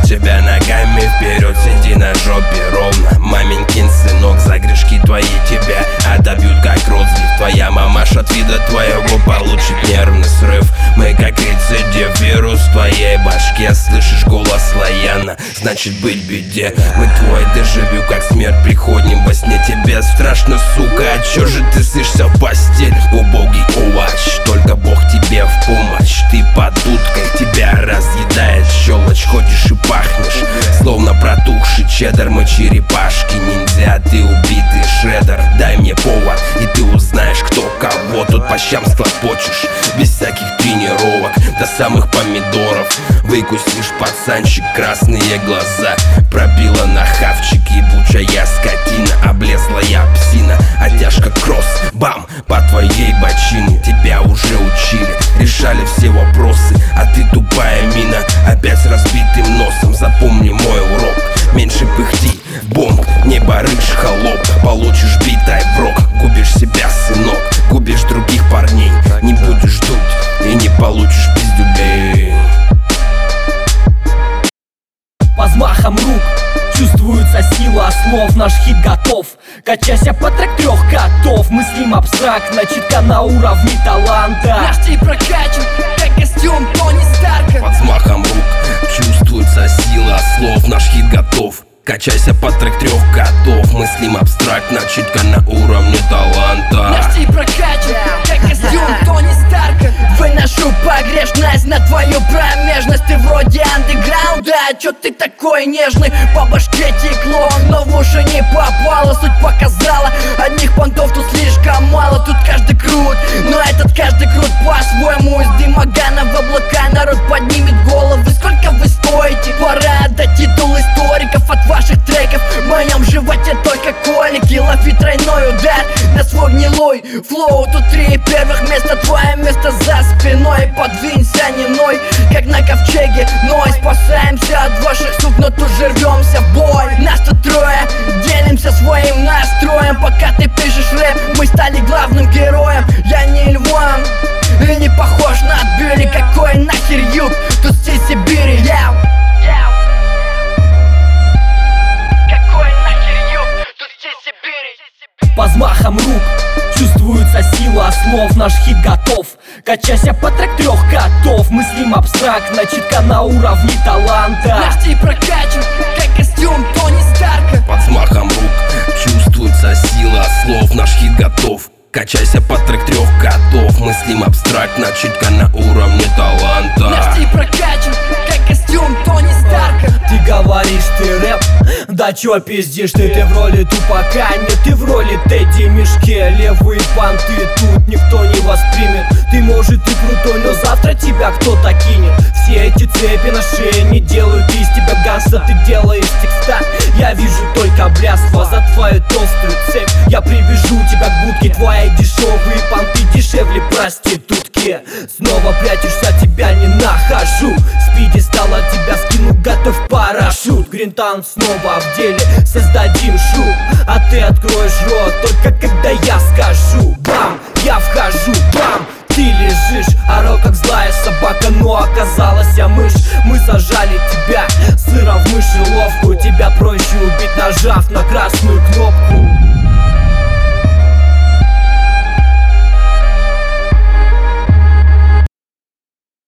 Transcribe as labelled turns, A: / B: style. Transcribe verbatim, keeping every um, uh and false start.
A: себя ногами вперед, сиди на жопе ровно. Маменькин сынок, за грешки твои тебя отобьют как розлив. Твоя мамаша от вида твоего получит нервный срыв. Мы как рецидив, вирус в твоей башке. Слышишь голос Лояна, значит быть беде. Мы твой дежавю, как смерть приходим во сне. Тебе страшно, сука, а чё же ты сышься в постель? Убогий увач, только Бог тебе в помощь. Ты под дудкой, тебя разъедает щелочь. Ходишь и пахнешь, словно протухший чеддер. Мы черепашки, ниндзя, ты убитый шредер. Дай мне повод, и ты узнаешь, кто кого. Тут по щам склопочешь, без всяких тренировок, до самых помидоров. Выкусишь, пацанчик, красные глаза. Пробила на хавчик, ебучая скотина. Облезла я псина, оттяжка кросс, бам, по твоей бочине. Тебя уже учили, решали все вопросы, а ты тупая мина. Опять с разбитым носом, запомни мой урок. Меньше пыхти, бомб, не барыш, холоп. Получишь битой в рог, губишь себя, сынок. Губишь других парней, не будешь дуть и не получишь пиздюлей.
B: По взмахам рук чувствуется сила слов, наш хит готов. Качайся по трек трех котов. Мыслим абстрактно, читка на уровне таланта.
C: Наш стиль прокачан, как костюм Тони Старка.
A: Под взмахом рук чувствуется сила слов, наш хит готов. Качайся по трек трех котов. Мыслим абстрактно, читка на уровне таланта.
C: Наш стиль прокачан, как костюм Тони Старка. Выношу погрешность на твою промежность. Ты вроде андеграунда, а чё ты такой нежный? По башке текло, но в уши не попало. Суть показала, одних понтов тут слишком мало. Тут каждый крут, но этот каждый крут по-своему. Из дымогана в облака народ поднимет головы. Сколько вы стоите? Пора отдать титул историков от ваших треков. В моем животе только колики. Лови тройной удар на свой гнилой флоу. Тут три первых места, твое место за спиной. Подвинься, не ной, как на ковчеге Ной. Спасаемся от ваших сук, но тут же рвемся в бой. Нас тут трое, делимся своим настроем. Пока ты пишешь рэп, мы стали главным героем. Я не львом и не похож на Билли. Какой нахер юг, тут стиль Сибири, яу.
B: По взмахам рук чувствуется сила слов, наш хит готов. Качайся по трек трех котов. Мыслим абстрактно, читка на уровне таланта.
C: Наш стиль прокачан, как костюм Тони Старка.
A: Под взмахом рук чувствуется сила слов, наш хит готов. Качайся по трек трех котов. Мыслим абстрактно, читка на уровне таланта.
C: Наш стиль прокачан, как костюм Тони Старка.
B: Ты говоришь, ты рэп, да чё пиздишь ты? Ты в роли тупака, нет, ты в роли Тедди Мишке. Левые понты тут никто не воспримет. Ты может и крутой, но завтра тебя кто-то кинет. Все эти цепи на шее не делают из тебя гангста. Ты делаешь текста, я вижу только блядство. За твою толстую цепь я привяжу тебя к будке. Твои дешевые понты дешевле проститутки. Снова прячешься, тебя не нахожу. Спиди стала, тебя скину, готов парашют. Гринтаун снова в деле, создадим шум. А ты откроешь рот только когда я скажу. Бам, я вхожу, бам. Ты лежишь, орал как злая собака, но оказалась я мышь. Мы зажали тебя сыром в мышеловку. Тебя проще убить, нажав на красную кнопку.